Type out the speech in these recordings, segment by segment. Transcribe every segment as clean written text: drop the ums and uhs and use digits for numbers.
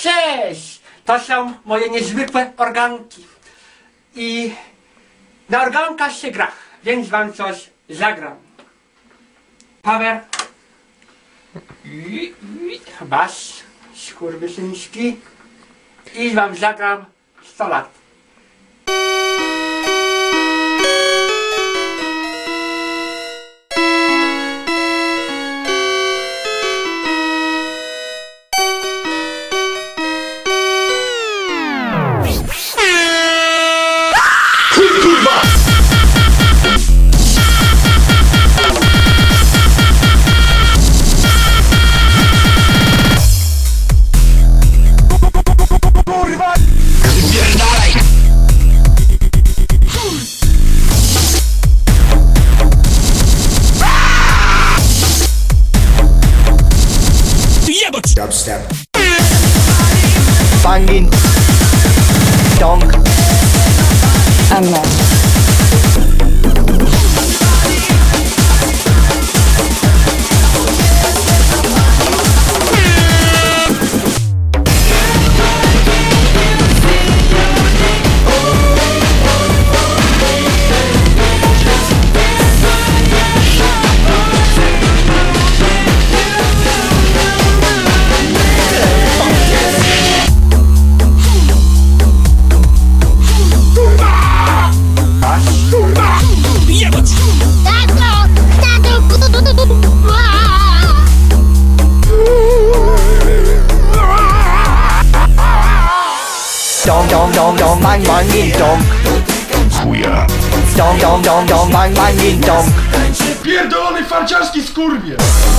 Cześć! To są moje niezwykłe organki. I na organkach się gra, więc wam coś zagram. Power. Bas. Skurwysyński. I wam zagram 100 lat. Dubstep. Banging. Donk. Anna. Dong, bang, bangin, dong. Chuja. Dong, bang, bangin, dong. Pierdolony farciarski skurwiel!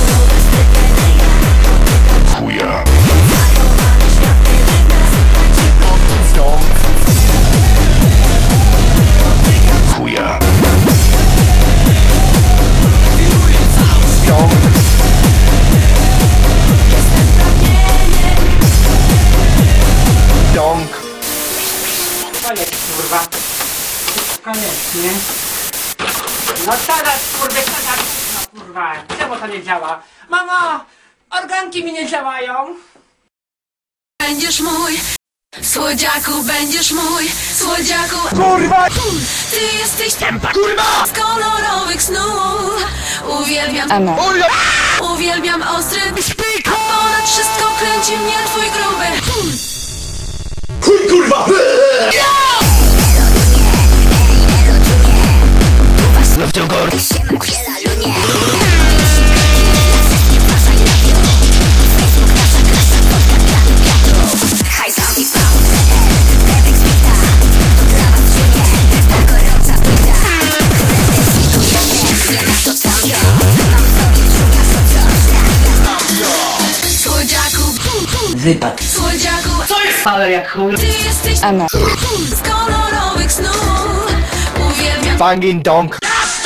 Chuja. Chuja. Dong. Dong. Koniec, kurwa. Koniec, nie? No teraz, kurde, kurwa. Czemu to nie działa? Mamo! Organki mi nie działają. Będziesz mój, słodziaku, będziesz mój, słodziaku. Kurwa! Ty jesteś Tempa, kurwa! z kolorowych snów. Uwielbiam, Anna. uwielbiam ostry a ponad wszystko kręci mnie twój gruby. Chuj, kurwa! No w tym gor... Wypad. Słodziaku, Co jest power jak chuj? ty jesteś Anna. z kolorowych snów. Uwielbiam Bangin, dong.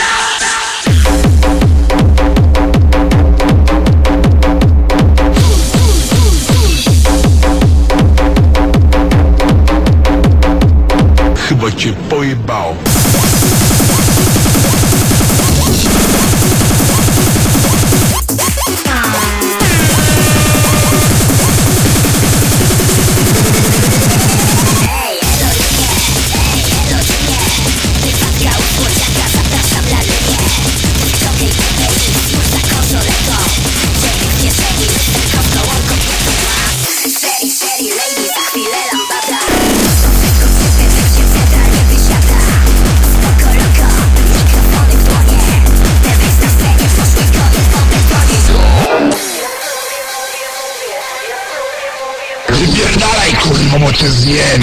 Chyba cię pojebał. Wypierdalaj, kurwa, bo cię zjem!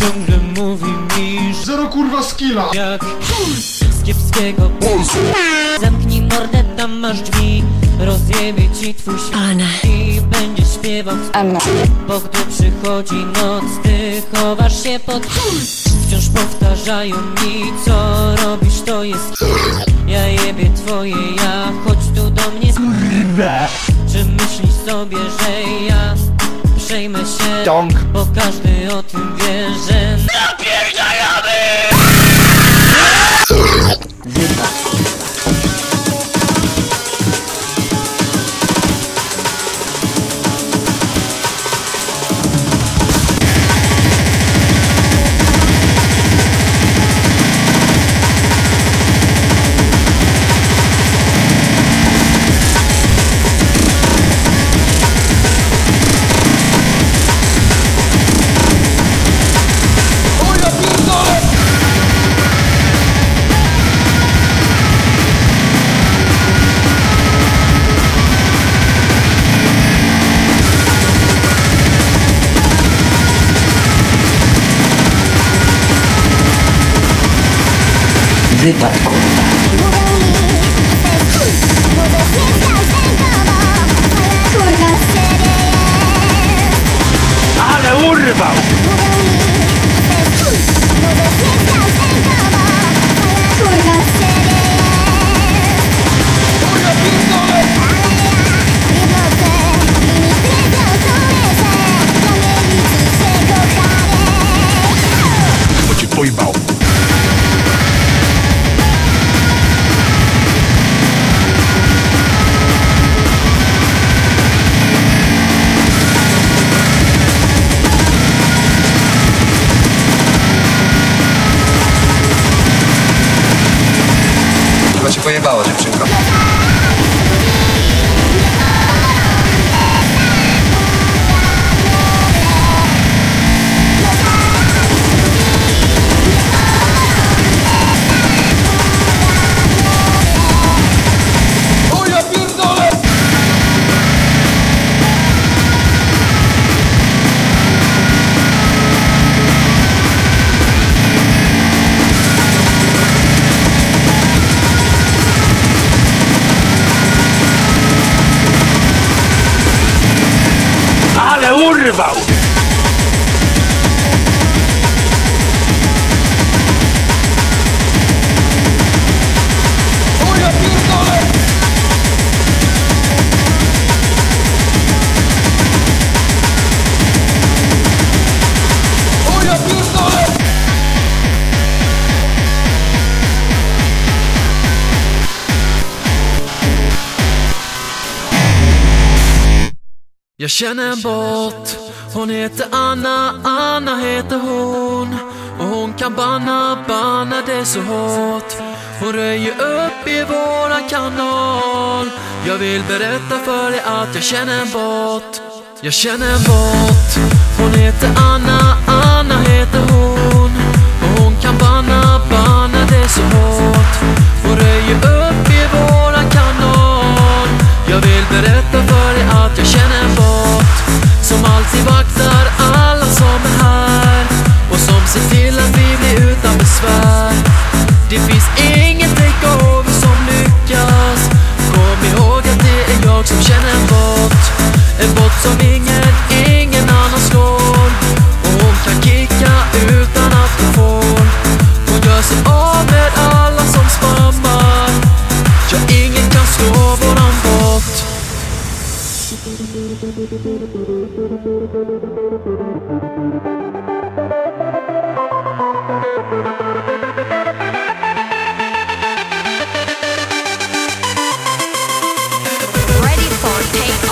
ciągle mówi mi, że Zero kurwa skilla. jak z kiepskiego pomysłu. Zamknij mordę, tam masz drzwi, rozjebie ci twój świat i będziesz śpiewał, Emma. bo gdy przychodzi noc, ty chowasz się pod wciąż powtarzają mi, co robisz to jest ja jebie twoje ja, chodź tu do mnie. Czy myślisz sobie, że ja przejmę się? Dong. Bo każdy o tym wie, że Wypad kurwa. Ale urwał! Bo cię pojebał. Chyba cię pojebało, dziewczynko. Ale urwał! jag känner en bot. Hon heter Anna, Anna heter hon. Och hon kan banna det så hårt. Hon röjer upp i våran kanal. Jag vill berätta för dig att jag känner en bot. Jag känner en bot. Hon heter Anna, Anna heter hon. Och hon kan banna det så hårt. Hon röjer upp i våran kanal. Jag vill berätta för dig att jag känner en bot som alltid vaktar alla som är här och som ser till att vi blir utan besvär. Det finns ingen takeover som lyckas. Kom ihåg att det är jag som känner en bot. En bot som ingen annan slår. Och hon kan kicka utan att hon får. Hon gör sig av med alla som spammar. Ja, ingen kan slå våran bot. Ready for take-off.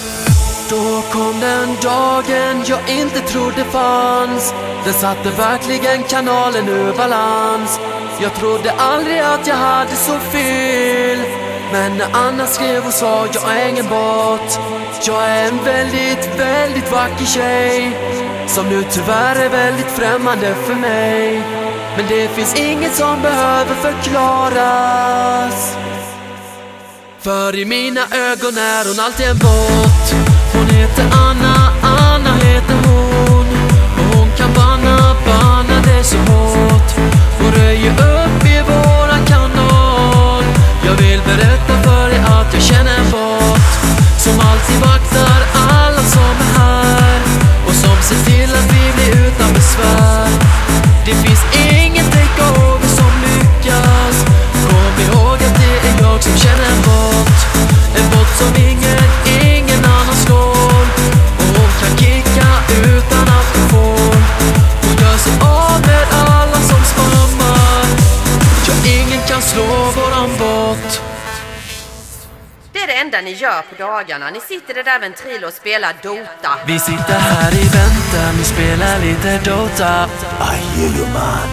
Då kom den dagen jag inte trodde fanns. Den satte verkligen kanalen ur balans. Jag trodde aldrig att jag hade så fel. Men när Anna skrev och sa jag är ingen bot. Jag är en väldigt, väldigt vacker tjej som nu tyvärr är väldigt främmande för mig. Men det finns inget som behöver förklaras. För i mina ögon är hon alltid en bot. Hon heter Anna, Anna heter hon. Och hon kan banna det så hårt. Hon röjer upp i våran kanal. Jag vill berätta för dig att jag känner en bot som alltid vaktar alla som är här. Och som ser till att vi blir utan besvär. Det finns ingen takeover som lyckas. Kom ihåg att det är jag som känner en bot. En bot som ingen annan slår. Och hon kan kicka utan att hon får. Hon gör sig av med alla som spammar. Ja, ingen kan slå våran bot. Det är det enda ni gör på dagarna. Ni sitter där ventril och spelar Dota. Vi sitter här i väntan och spelar lite Dota. I hear you man.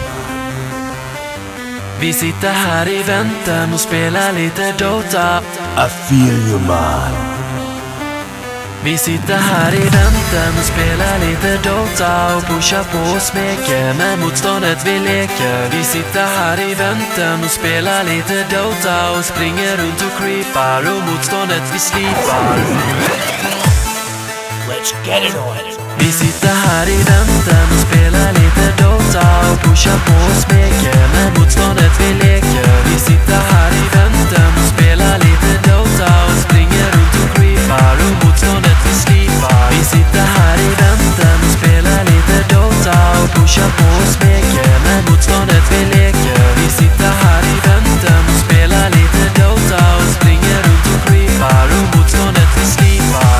Vi sitter här i väntan och spelar lite Dota. I feel you man. Vi sitter här i väntan och spelar lite Dota. Och pushar på och smeker med motståndet vi leker. Vi sitter här i väntan och spelar lite Dota. Och springer runt och creepar och motståndet vi slipar. Let's get it on. Vi sitter här i väntan och spelar lite Dota. Och pushar på och smeker med motståndet vi leker. Vi sitter här i väntan och spelar lite Dota. Och springer runt och creepar och motståndet vi slipar. Vi sitter här i väntan och spelar lite Dota. Och pushar på och smeker med motståndet vi leker. Vi sitter här i väntan och spelar lite Dota. Och springer runt och creepar och motståndet vi slipar.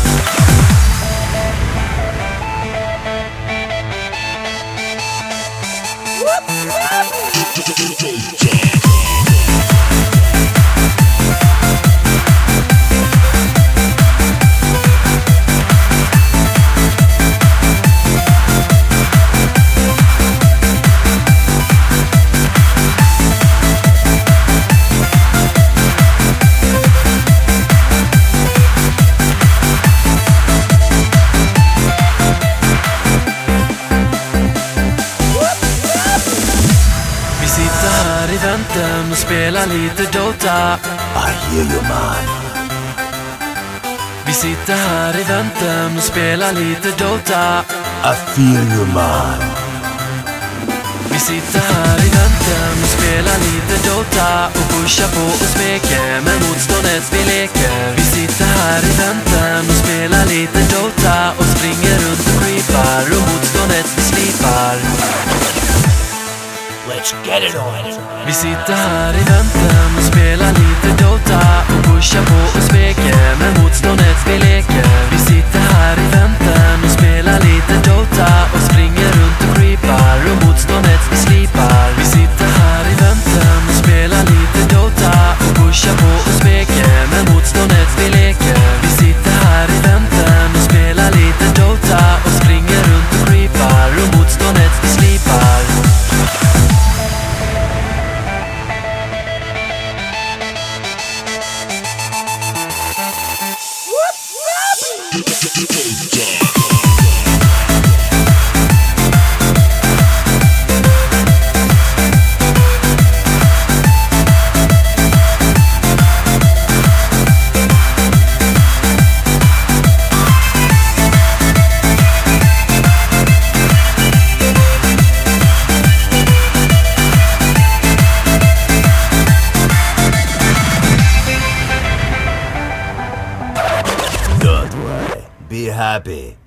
Och spela lite Dota. I hear you man. Vi sitter här i väntan och spelar lite Dota. I feel you man. Vi sitter här i väntan och spelar lite Dota. Och pushar på och smeker med motståndet vi leker. Vi sitter här i väntan och spelar lite Dota. Och springer runt och creepar och motståndet vi slipar. Let's get it on. Vi sitter här i väntan och spelar lite Dota. Och pushar på och smeker med motståndet vi leker. Vi sitter här i väntan och spelar lite Dota. Och springer runt och creepar och motståndet vi slipar. Vi sitter här i väntan och spelar lite Dota. Och pushar på och smeker med motståndet vi leker. Vi sitter här i väntan och spelar lite Dota. Och springer runt och creepar och motståndet vi slipar. Be happy.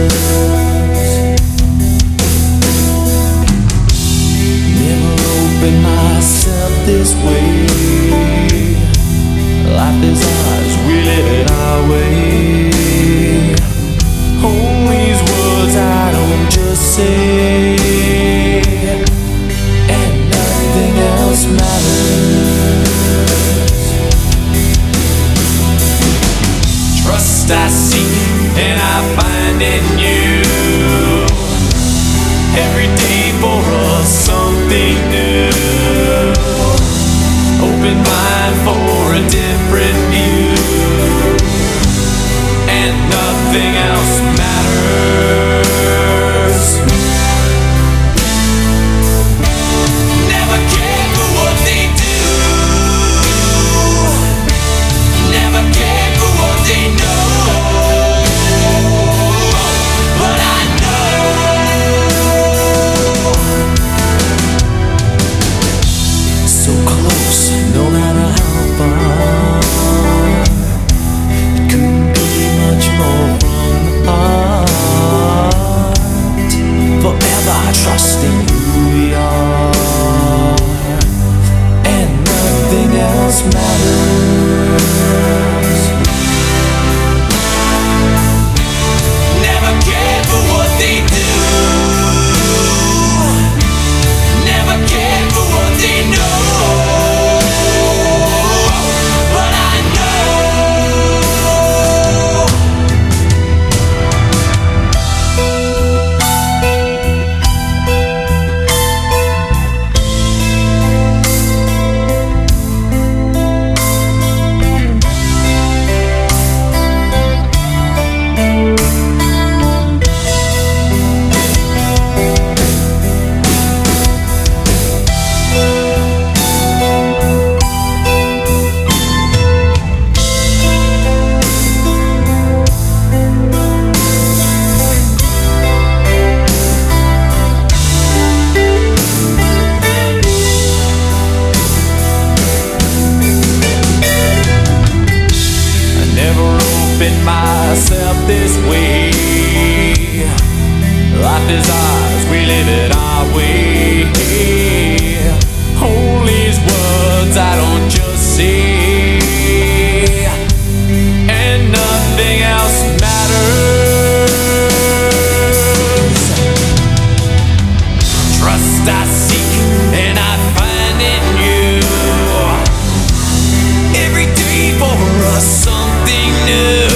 Never opened myself this way. Life is ours, we live it our way. All these words I don't just say, and nothing else matters. Trust I seek and I find in you. Every day for us something new. Open mind for a different view, and nothing else matters. Never cared for what they do. Never cared for what they know. But I know so close, no matter how far. It couldn't be much more from the heart. Forever trusting who we are, and nothing else matters. Never cared for what they do. Never cared for what they know. But I know myself this way. Life is ours, we live it our way. All these words I don't just say, and nothing else matters. Trust I seek and I find in you. Every day for us something new.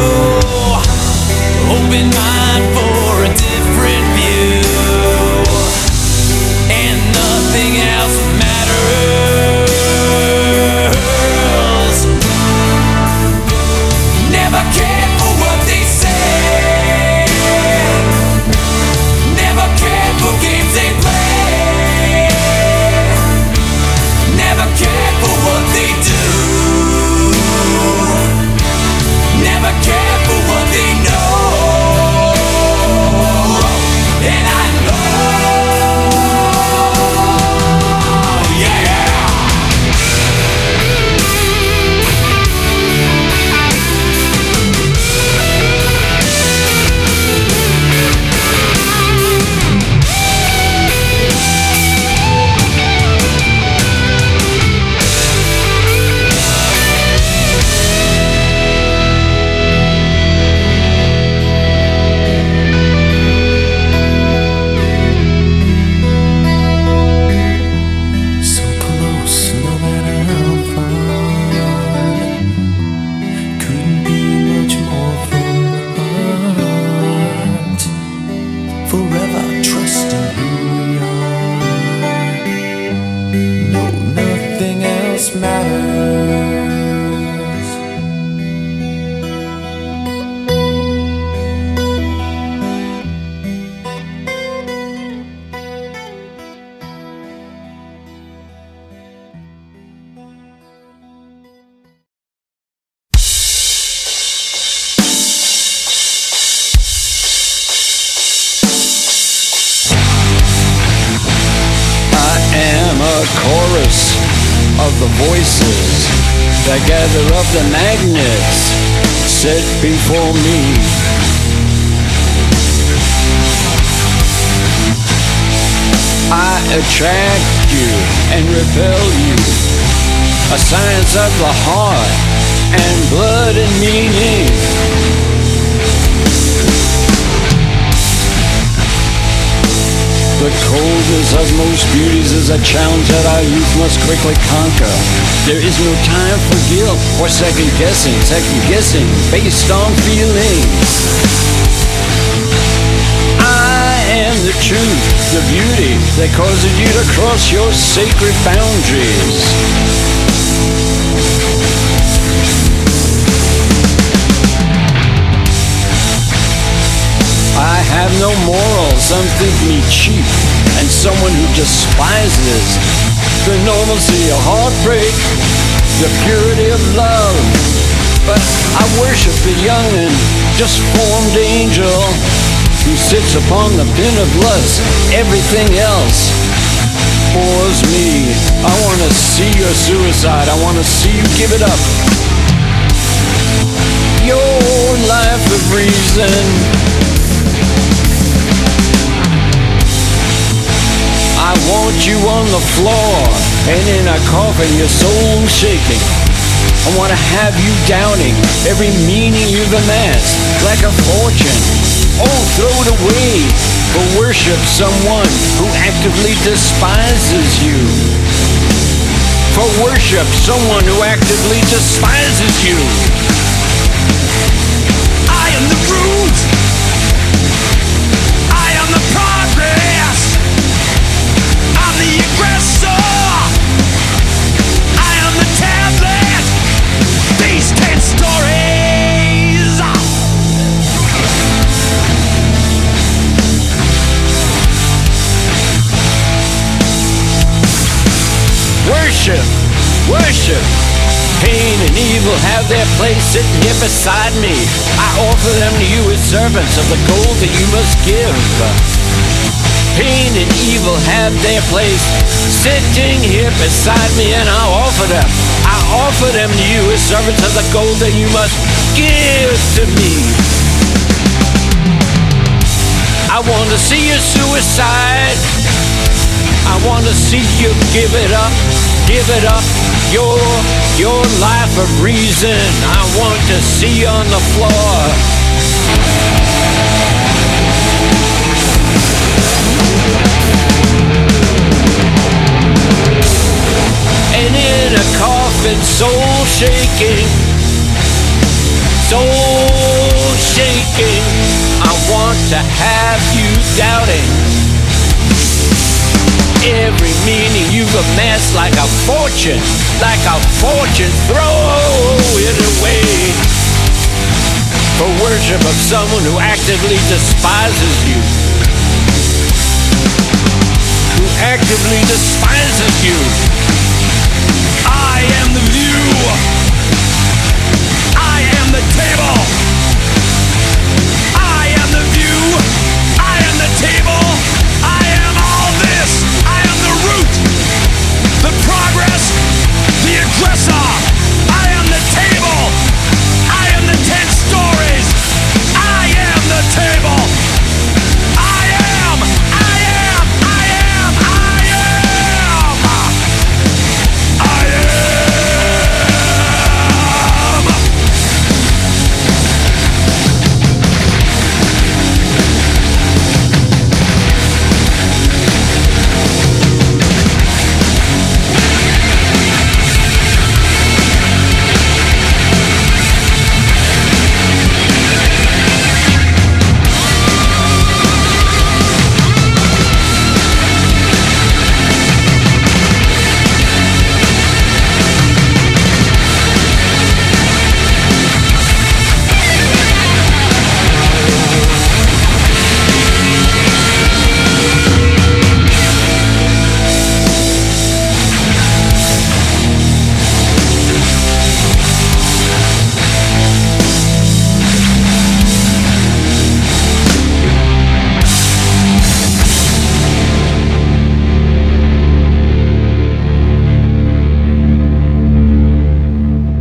Open mind for a different view, and nothing else matters. Never cared for what they say. Never cared for games they play. Never cared for what they do. Never cared for what they know. And I chorus of the voices that gather up the magnets set before me. attract you and repel you. A science of the heart and blood and meaning. The coldness of most beauties is a challenge that our youth must quickly conquer. There is no time for guilt or second guessing based on feelings. I am the truth, the beauty that causes you to cross your sacred boundaries. I have no morals, some think me cheap, and someone who despises the normalcy of heartbreak, the purity of love. But I worship the young and just formed angel who sits upon the pin of lust. Everything else bores me. I want to see your suicide. I want to see you give it up. Your life of reason. I want you on the floor and in a coffin, your soul shaking. I want to have you doubting every meaning you've amassed like a fortune. Oh, throw it away for worship someone who actively despises you. For worship someone who actively despises you. I am the root. I am the progress. I'm the aggressor. I am the tablet. These 10 stories. Worship, worship. Pain and evil have their place sitting here beside me. I offer them to you as servants of the gold that you must give. Pain and evil have their place sitting here beside me, and I offer them to you as servants of the gold that you must give to me. I want to see your suicide. I want to see you give it up, your life of reason. I want to see you on the floor. And in a coffin, soul shaking, I want to have you doubting every meaning you've amassed like a fortune, throw it away for worship of someone who actively despises you. Who actively despises you. I am